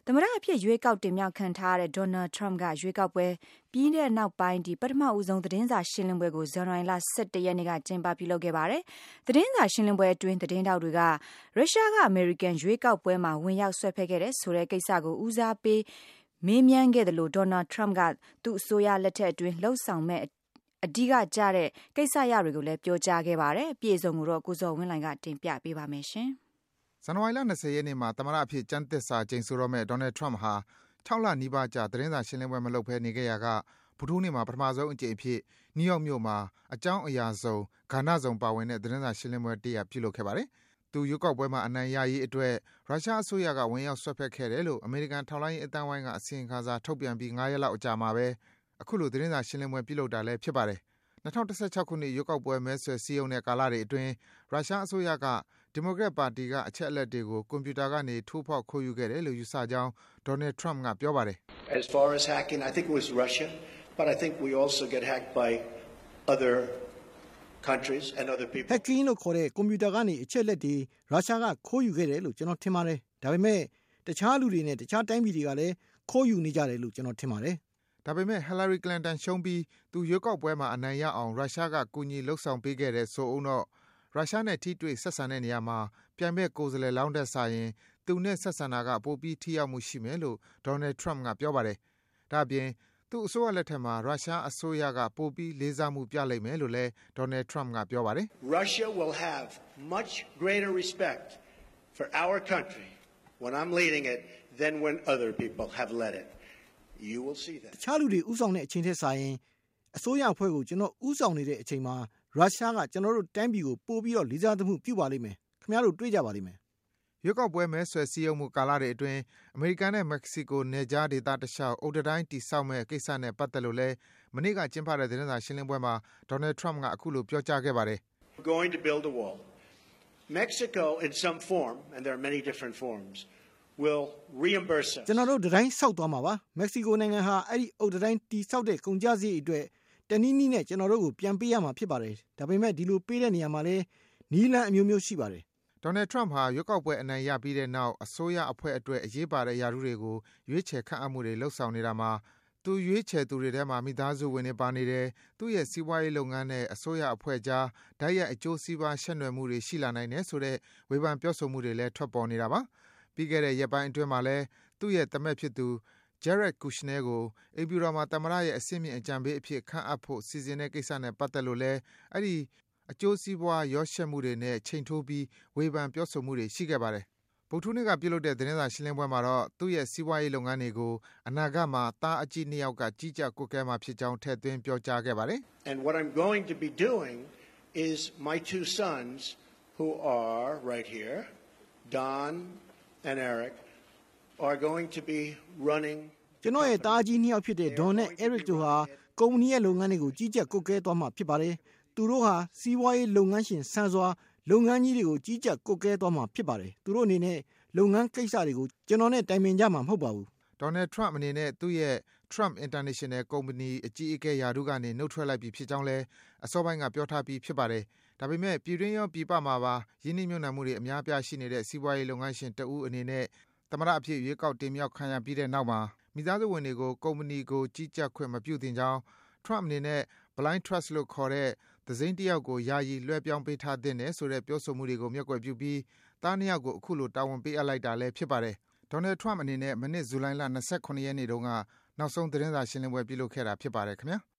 သမ္မတအဖြစ်ရွေးကောက်တင်မြှောက်ခံထားရတဲ့ Donald Trump ကရွေးကောက်ပွဲပြီးတဲ့နောက်ပိုင်းပထမဦးဆုံးသတင်းစာရှင်းလင်းပွဲကိုဇန်နဝါရီလ 17 ရက်နေ့ကကျင်းပပြုလုပ်ခဲ့ပါတယ်။သတင်းစာရှင်းလင်းပွဲအတွင်းသတင်းထောက်တွေကရုရှားကအမေရိကန်ရွေးကောက်ပွဲမှာဝင်ရောက်ဆွဲဖက်ခဲ့တဲ့ဆိုတဲ့ကိစ္စကိုဦးစားပေးမေးမြန်းခဲ့တယ်လို့ Donald Trump ကသူ့အစိုးရလက်ထက်အတွင်းလှုပ်ဆောင်မဲ့အဓိကကျတဲ့ကိစ္စရပ်တွေကိုလည်းပြောကြားခဲ့ပါတယ်။အပြည့်အစုံကိုတော့ကိုဇော်ဝင်းလှိုင်ကတင်ပြပေးပါမယ်ရှင်။ဇန်နဝါရီလ 20 ရက်နေ့မှာသမ္မတအဖြစ်ကျမ်းသစ္စာကျိန်ဆိုတော့မဲ့ Donald Trump ဟာ6 လနီးပါးကြာသတင်းစာရှင်းလင်းပွဲမလုပ်ဘဲနေခဲ့ရာကဗုဒ္ဓဟူးနေ့မှာပထမဆုံးအကြိမ်အဖြစ်နယူးယောက်မြို့မှာအကြောင်းအရာစုံကဏ္ဍစုံပါဝင်တဲ့သတင်းစာရှင်းလင်းပွဲတစ်ရပ်ပြုလုပ်ခဲ့ပါတယ်။သူရွေးကောက်ပွဲမှာအနိုင်ရရေးအတွက်ရုရှားအစိုးရကဝင်ရောက်ဆွဲဖက်ခဲ့တယ်လို့အမေရိကန်ထောက်လှမ်းရေးအသံဝိုင်းကအစီရင်ခံစာထုတ်ပြန်ပြီး9 ရက်လောက်အကြာမှာပဲအခုလိုသတင်းစာရှင်းလင်းပွဲပြုလုပ်တာလည်းဖြစ်ပါတယ်။2016 ခုနှစ်ရွေးကောက်ပွဲမဲဆွယ်စည်းရုံးတဲ့ကာလတွေအတွင်းရုရှားအစိုးရကဒီမိုကရက်ပါတီကအချက်အလက်တွေကိုကွန်ပျူတာကနေထိုးဖောက်ခိုးယူခဲ့တယ်လို့ယူဆကြောင်း Donald Trump ကပြောပါတယ်။ As far as hacking, I think it was Russia, but I think we also get hacked by other countries and other people. Hacking လို့ခေါ်တဲ့ကွန်ပျူတာကနေအချက်အလက်တွေရုရှားကခိုးယူခဲ့တယ်လို့ကျွန်တော်ထင်ပါတယ်။ဒါပေမဲ့တခြားလူတွေနဲ့တခြားတိုင်းပြည်တွေကလည်းခိုးယူနေကြတယ်လို့ကျွန်တော်ထင်ပါတယ်။ဒါပေမဲ့ Hillary Clinton ရှုံးပြီးသူရွေးကောက်ပွဲမှာအနိုင်ရအောင်ရုရှားကကူညီလှုပ်ဆောင်ပေးခဲ့တဲ့ဆိုအောင်တော့ရုရှားနဲ့ထိတွေ့ဆက်ဆံတဲ့နေရာမှာပြိုင်ဘက်ကိုယ်စားလှယ်လောင်းတဲ့စာရင်သူနဲ့ဆက်ဆံတာကပိုပြီးထိရောက်မှုရှိမယ်လို့ Donald Trump ကပြောပါတယ်။ဒါ့အပြင်သူ့အစိုးရလက်ထက်မှာရုရှားအစိုးရကပိုပြီးလေးစားမှုပြလိမ့်မယ်လို့လည်း Donald Trump ကပြောပါတယ်။ Russia will have much greater respect for our country when I'm leading it than when other people have led it. You will see that. တခြားလူတွေဥဆောင်တဲ့အချိန်ထက်စာရင်အစိုးရအဖွဲ့ကိုကျွန်တော်ဥဆောင်နေတဲ့အချိန်မှာရုရှားကကျွန်တော်တို့တိုင်းပြည်ကိုပို့ပြီးတော့လေးစားမှုပြုပါလိမ့်မယ်ခင်ဗျားတို့တွေးကြပါလိမ့်မယ်ရွေးကောက်ပွဲမဲဆွယ်စည်းရုံးမှုကာလတွေအတွင်းအမေရိကန်နဲ့မက္ကဆီကိုနယ်ကြားဒေသတလျှောက်အုတ်တိုင်းတိဆောက်မဲ့ကိစ္စနဲ့ပတ်သက်လို့လဲမနေ့ကကျင်းပတဲ့သတင်းစာရှင်းလင်းပွဲမှာ Donald Trump ကအခုလိုပြောကြားခဲ့ပါတယ်။ We're going to build a wall. Mexico in some form and there are many different forms will reimburse us. ကျွန်တော်တို့တိုင်းဆောက်သွားမှာပါမက္ကဆီကိုနိုင်ငံဟာအဲ့ဒီအုတ်တိုင်းတိဆောက်တဲ့ကုန်ကျစရိတ်အတွက်တနည်းနည်းနဲ့ကျွန်တော်တို့ကိုပြန်ပေးရမှာဖြစ်ပါတယ်ဒါပေမဲ့ဒီလိုပေးတဲ့နေရာမှာလဲနီးလန်းအမျိုးမျိုးရှိပါတယ် Donald Trump ဟာရွေးကောက်ပွဲအနိုင်ရပြီးတဲ့နောက်အစိုးရအဖွဲ့အတွက်အရေးပါတဲ့ယာရုတွေကိုရွေးချယ်ခန့်အပ်မှုတွေလှုပ်ဆောင်နေတာမှာသူရွေးချယ်သူတွေထဲမှာမိသားစုဝင်တွေပါနေတယ်သူ့ရဲ့စီးပွားရေးလုပ်ငန်းနဲ့အစိုးရအဖွဲ့ကြားဓာတ်ရိုက်အကျိုးစီးပွားရှက်နွယ်မှုတွေရှိလာနိုင်တယ်ဆိုတဲ့ဝေဖန်ပြောဆိုမှုတွေလည်းထွက်ပေါ်နေတာပါပြီးခဲ့တဲ့ရက်ပိုင်းအတွင်းမှာလည်းသူ့ရဲ့သမက်ဖြစ်သူJared Kushner ကိုအိမ်ဖြူတော်မှာသမ္မတရဲ့အဆင့်မြင့်အကြံပေးအဖြစ်ခန့်အပ်ဖို့စီစဉ်တဲ့ကိစ္စနဲ့ပတ်သက်လို့လဲအဲ့ဒီအကျိုးစီးပွားရောရှက်မှုတွေနဲ့ချိန်ထိုးပြီးဝေဖန်ပြောဆိုမှုတွေရှိခဲ့ပါတယ်။ဗုဒ္ဓဟူးနေ့ကပြုလုပ်တဲ့သတင်းစာရှင်းလင်းပွဲမှာတော့သူ့ရဲ့စီးပွားရေးလုပ်ငန်းတွေကိုအနာဂတ်မှာသားအကြီး2ယောက်ကကြီးကြပ်ကွပ်ကဲမှာဖြစ်ကြောင်းထည့်သွင်းပြောကြားခဲ့ပါတယ်။ And what I'm going to be doing is my two sons who are right here, Don and Eric, are going to be running ကျွန်တော်ရဲ့သားကြီး2ယောက်ဖြစ်တဲ့ Don နဲ့ Eric တို့ဟာကုမ္ပဏီရဲ့လုပ်ငန်းတွေကိုကြီးကြပ်ကွပ်ကဲသွားမှာဖြစ်ပါတယ်။သူတို့ဟာစီးပွားရေးလုပ်ငန်းရှင်ဆန်းစွာလုပ်ငန်းကြီးတွေကိုကြီးကြပ်ကွပ်ကဲသွားမှာဖြစ်ပါတယ်။သူတို့အနေနဲ့လုပ်ငန်းကိစ္စတွေကိုကျွန်တော်နဲ့တိုင်ပင်ကြမှာမဟုတ်ပါဘူး။ Donald Trump အနေနဲ့သူ့ရဲ့ Trump International ကုမ္ပဏီအကြီးအကဲယာထူးကနေနှုတ်ထွက်လိုက်ပြီဖြစ်ကြောင်းလဲအစောပိုင်းကပြောထားပြီးဖြစ်ပါတယ်။ဒါပေမဲ့ပြည်တွင်းရောပြည်ပမှာပါယင်းနှိမ့်ညွတ်နှံမှုတွေအများပြားရှိနေတဲ့စီးပွားရေးလုပ်ငန်းရှင်တဦးအနေနဲ့သမ္မတအဖြစ်ရွေးကောက်တင်မြှောက်ခံရပြီးတဲ့နောက်မှာမိသားစုဝင်တွေကိုကုမ္ပဏီကိုကြီးကြပ်ခွင့်မပြုသင့်ကြောင်း Trump အနေနဲ့ Blind Trust လို့ခေါ်တဲ့သစိမ်းတစ်ယောက်ကိုယာယီလွှဲပြောင်းပေးထားတဲ့ဆိုတဲ့ပြောဆိုမှုတွေကိုမျက်ကွယ်ပြုပြီးသား2ယောက်ကိုအခုလိုတာဝန်ပေးအပ်လိုက်တာလည်းဖြစ်ပါတယ်။ Donald Trump အနေနဲ့မနေ့ဇူလိုင်လ 29 ရက်နေ့တုန်းကနောက်ဆုံးသတင်းစာရှင်းလင်းပွဲပြုလုပ်ခဲ့တာဖြစ်ပါတယ်ခင်ဗျာ။